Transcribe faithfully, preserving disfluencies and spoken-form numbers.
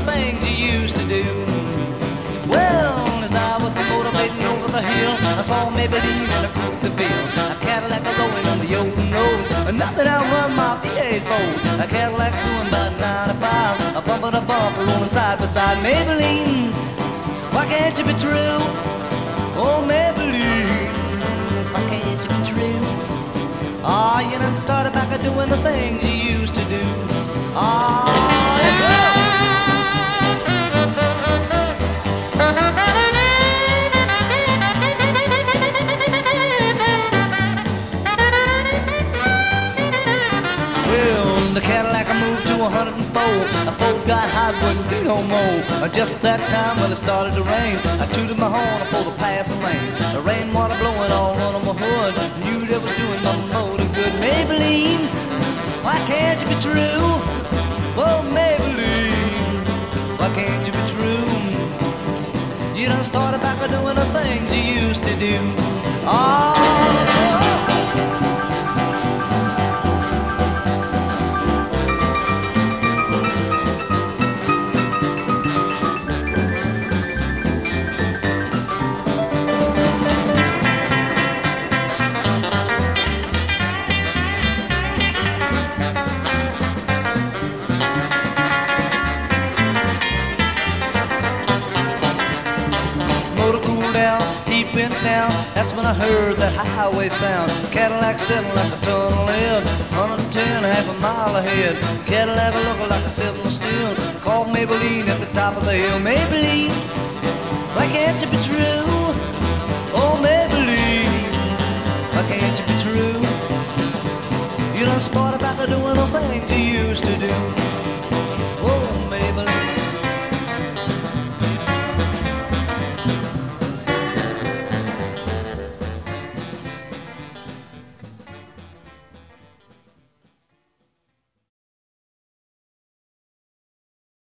things you used to do. Well, as I was motivating over the hill, I saw Maybelline in a coupe de ville, a Cadillac rolling on the open road. Nothing I run my V eight for, a Cadillac doing about ninety-five, a bumper to bumper rolling side by side. Maybelline, why can't you be true? Oh, Maybelline, why can't you be true? Ah, you done started back at doing the things you used to do. Ah, well, the Cadillac I moved to one hundred and four. A Ford got hot, wouldn't do no more. Just at that time when it started to rain, I tooted my horn for the passing lane. The rainwater blowing all on my hood, knew that was doing my motor good. Maybelline, why can't you be true? Oh, Maybelline, why can't you be true? You done started back on doing the things you used to do. Oh, heat went down, that's when I heard that highway sound. Cadillac sitting like a tunnel lead, one hundred ten, half a mile ahead. Cadillac looking like a sizzling steel, called Maybelline at the top of the hill. Maybelline, why can't you be true? Oh, Maybelline, why can't you be true? You done started back to doing those things you